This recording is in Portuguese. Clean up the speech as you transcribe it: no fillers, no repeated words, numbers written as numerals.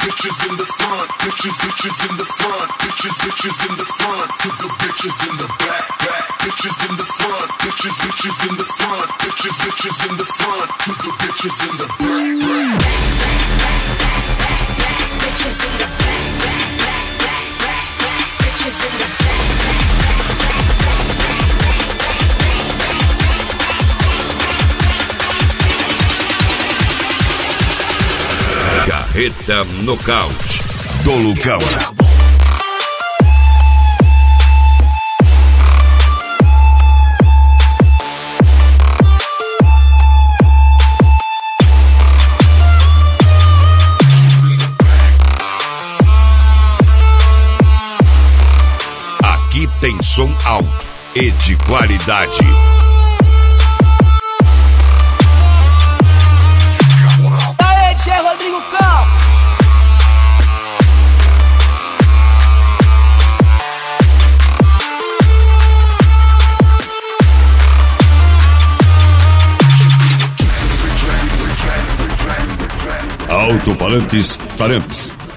bitches in the front, bitches in the front, bitches in the front, to the bitches in the back, bitches in the front, bitches in the front, bitches in the front, to the bitches in the back, bitches in the back, bitches in the back. Carreta Nocaute do Lucão. Aqui tem som alto e de qualidade. Rodrigo Campos. Alto-falantes Taramps.